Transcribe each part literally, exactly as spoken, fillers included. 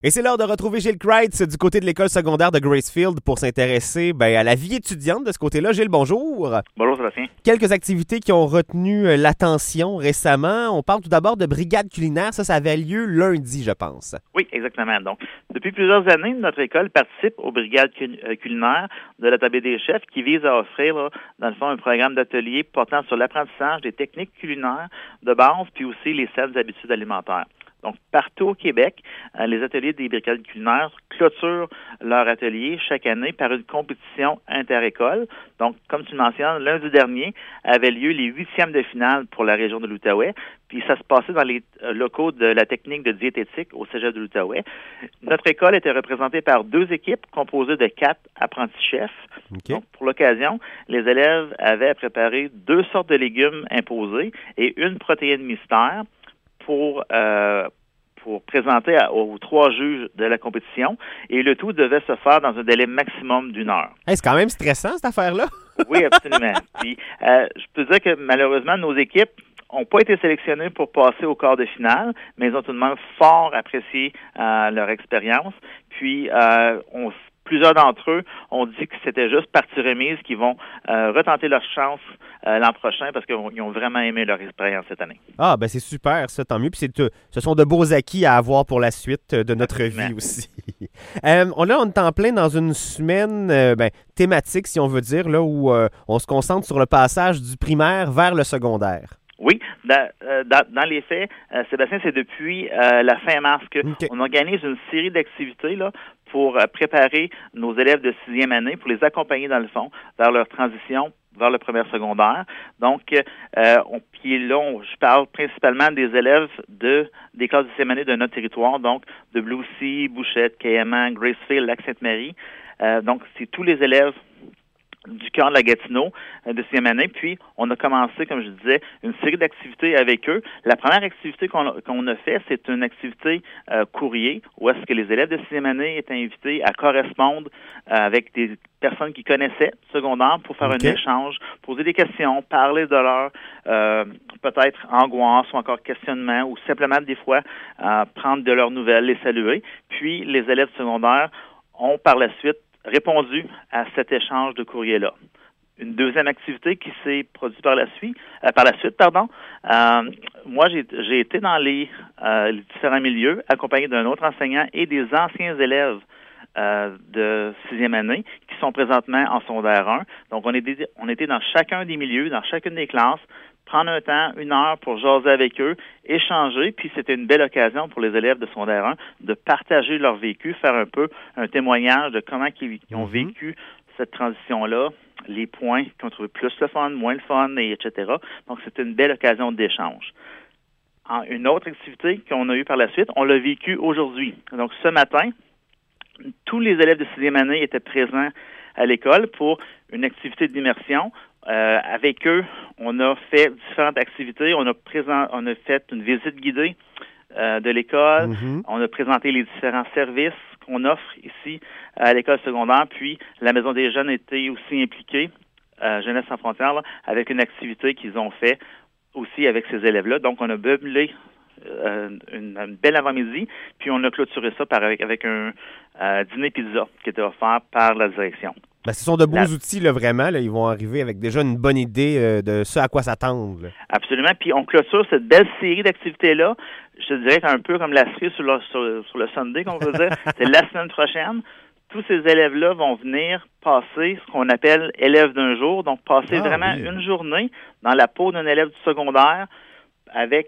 Et c'est l'heure de retrouver Gilles Kreitz du côté de l'école secondaire de Gracefield pour s'intéresser ben, à la vie étudiante de ce côté-là. Gilles, bonjour. Bonjour Sébastien. Quelques activités qui ont retenu euh, l'attention récemment. On parle tout d'abord de brigade culinaire. Ça, ça avait lieu lundi, je pense. Oui, exactement. Donc, depuis plusieurs années, notre école participe aux brigades culinaires de la Table des chefs qui vise à offrir, là, dans le fond, un programme d'atelier portant sur l'apprentissage des techniques culinaires de base, puis aussi les saines habitudes alimentaires. Donc, partout au Québec, euh, les ateliers des brigades culinaires clôturent leur atelier chaque année par une compétition inter-école. Donc, comme tu le mentionnes, lundi dernier avaient lieu les huitièmes de finale pour la région de l'Outaouais. Puis ça se passait dans les euh, locaux de la technique de diététique au Cégep de l'Outaouais. Notre école était représentée par deux équipes composées de quatre apprentis chefs. Okay. Donc, pour l'occasion, les élèves avaient préparé deux sortes de légumes imposés et une protéine mystère pour euh, pour présenter à, aux trois juges de la compétition. Et le tout devait se faire dans un délai maximum d'une heure. Hey, c'est quand même stressant, cette affaire-là. Oui, absolument. Puis, euh, je peux dire que malheureusement, nos équipes n'ont pas été sélectionnées pour passer au quart de finale, mais ils ont tout de même fort apprécié euh, leur expérience. Puis, euh, on Plusieurs d'entre eux ont dit que c'était juste partie remise qu'ils vont euh, retenter leur chance euh, l'an prochain parce qu'ils ont vraiment aimé leur expérience cette année. Ah, ben c'est super, ça, tant mieux. Puis c'est, euh, ce sont de beaux acquis à avoir pour la suite de notre Absolument. vie aussi. euh, on, là, on est en plein dans une semaine euh, ben, thématique, si on veut dire, là où euh, on se concentre sur le passage du primaire vers le secondaire. Oui, dans, euh, dans, dans les faits, euh, Sébastien, c'est depuis euh, la fin mars qu'on okay. organise une série d'activités là pour euh, préparer nos élèves de sixième année, pour les accompagner dans le fond vers leur transition vers le primaire secondaire. Donc, euh, on, puis là, on, je parle principalement des élèves de des classes de sixième année de notre territoire, donc de Blue-Sea, Bouchette, Cayman, Gracefield, Lac-Sainte-Marie. Euh, donc, c'est tous les élèves du cœur de la Gatineau euh, de sixième année. Puis, on a commencé, comme je disais, une série d'activités avec eux. La première activité qu'on a, qu'on a fait, c'est une activité euh, courrier, où est-ce que les élèves de sixième année étaient invités à correspondre euh, avec des personnes qui connaissaient le secondaire pour faire okay. un échange, poser des questions, parler de leur euh, peut-être angoisse ou encore questionnement, ou simplement des fois euh, prendre de leurs nouvelles, les saluer. Puis, les élèves secondaires ont par la suite répondu à cet échange de courrier-là. Une deuxième activité qui s'est produite par la suite, euh, par la suite, pardon. Euh, moi, j'ai, j'ai été dans les, euh, les différents milieux, accompagné d'un autre enseignant et des anciens élèves euh, de sixième année qui sont présentement en secondaire un. Donc, on était, on était dans chacun des milieux, dans chacune des classes, prendre un temps, une heure pour jaser avec eux, échanger, puis c'était une belle occasion pour les élèves de secondaire un de partager leur vécu, faire un peu un témoignage de comment ils ont mm-hmm. vécu cette transition-là, les points qu'ils ont trouvé plus le fun, moins le fun, et etc. Donc, c'était une belle occasion d'échange. En, une autre activité qu'on a eue par la suite, on l'a vécu aujourd'hui. Donc, ce matin, tous les élèves de sixième année étaient présents à l'école pour une activité d'immersion. Euh, avec eux, on a fait différentes activités. On a présent, on a fait une visite guidée euh, de l'école. Mm-hmm. On a présenté les différents services qu'on offre ici à l'école secondaire. Puis, la Maison des jeunes était aussi impliquée, euh, Jeunesse sans frontières, là, avec une activité qu'ils ont fait aussi avec ces élèves-là. Donc, on a meublé euh, une, une belle avant-midi. Puis, on a clôturé ça par, avec, avec un euh, dîner pizza qui était offert par la direction. Ben, ce sont de beaux La... outils, là, vraiment. Là. Ils vont arriver avec déjà une bonne idée euh, de ce à quoi s'attendre. Là. Absolument. Puis on clôture cette belle série d'activités-là. Je te dirais un peu comme la cerise sur le, sur, sur le Sunday, qu'on veut dire. C'est la semaine prochaine. Tous ces élèves-là vont venir passer ce qu'on appelle élèves d'un jour. Donc, passer ah, vraiment oui. une journée dans la peau d'un élève du secondaire avec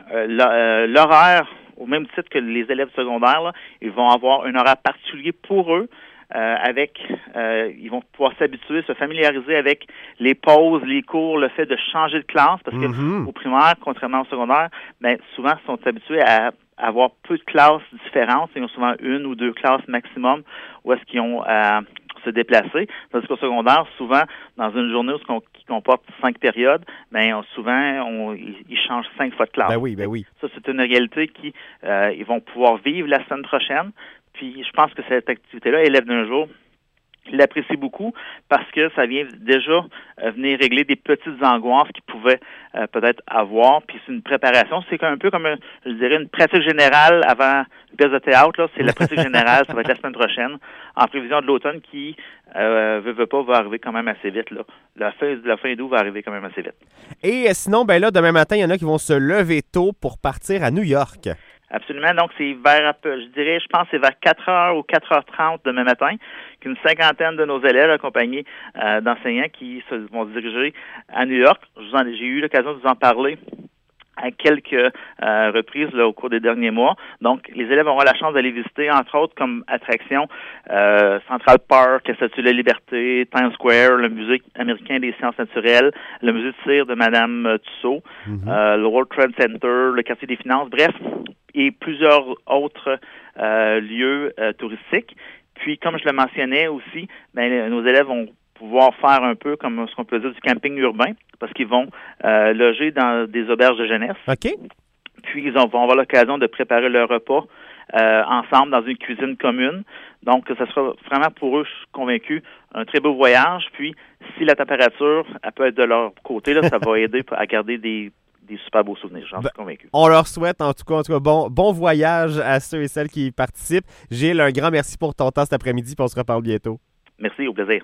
euh, l'horaire, au même titre que les élèves secondaires, là, ils vont avoir un horaire particulier pour eux. Euh, avec, euh, ils vont pouvoir s'habituer, se familiariser avec les pauses, les cours, le fait de changer de classe, parce que mm-hmm. au primaire, contrairement au secondaire, ben, souvent, ils sont habitués à avoir peu de classes différentes. Ils ont souvent une ou deux classes maximum où est-ce qu'ils ont à se déplacer. Tandis qu'au secondaire, souvent, dans une journée où on, qui comporte cinq périodes, ben, on, souvent, on, ils, ils changent cinq fois de classe. Ben oui, ben oui. Ça, c'est une réalité qu'ils euh, vont pouvoir vivre la semaine prochaine. Puis, je pense que cette activité-là, élève d'un jour, Ils l'apprécient beaucoup parce que ça vient déjà euh, venir régler des petites angoisses qu'ils pouvaient euh, peut-être avoir. Puis c'est une préparation. C'est un peu comme, un, je dirais, une pratique générale avant une pièce de théâtre. Là. C'est la pratique générale. Ça va être la semaine prochaine, en prévision de l'automne qui, euh, veut, veut pas, va arriver quand même assez vite. Là. La fin, la fin d'août va arriver quand même assez vite. Et euh, sinon, ben là, demain matin, il y en a qui vont se lever tôt pour partir à New York. Absolument. Donc, c'est vers, je dirais, je pense que c'est vers quatre heures ou quatre heures trente demain matin qu'une cinquantaine de nos élèves accompagnés euh, d'enseignants qui se vont se diriger à New York. Je vous en, j'ai eu l'occasion de vous en parler à quelques euh, reprises là, au cours des derniers mois. Donc, les élèves auront la chance d'aller visiter, entre autres, comme attraction, euh, Central Park, la Statue de la Liberté, Times Square, le Musée américain des sciences naturelles, le Musée de cire de Madame Tussaud, mm-hmm. euh, le World Trade Center, le Quartier des finances, bref, et plusieurs autres euh, lieux euh, touristiques. Puis, comme je le mentionnais aussi, ben, nos élèves vont pouvoir faire un peu comme ce qu'on peut dire du camping urbain, parce qu'ils vont euh, loger dans des auberges de jeunesse. OK. Puis, ils vont avoir l'occasion de préparer leur repas euh, ensemble dans une cuisine commune. Donc, ça sera vraiment pour eux, je suis convaincu, un très beau voyage. Puis, si la température, elle peut être de leur côté, là, ça va aider à garder des des super beaux souvenirs, j'en suis ben, convaincu. On leur souhaite en tout cas, en tout cas bon, bon voyage à ceux et celles qui y participent. Gilles, un grand merci pour ton temps cet après-midi, puis on se reparle bientôt. Merci, au plaisir.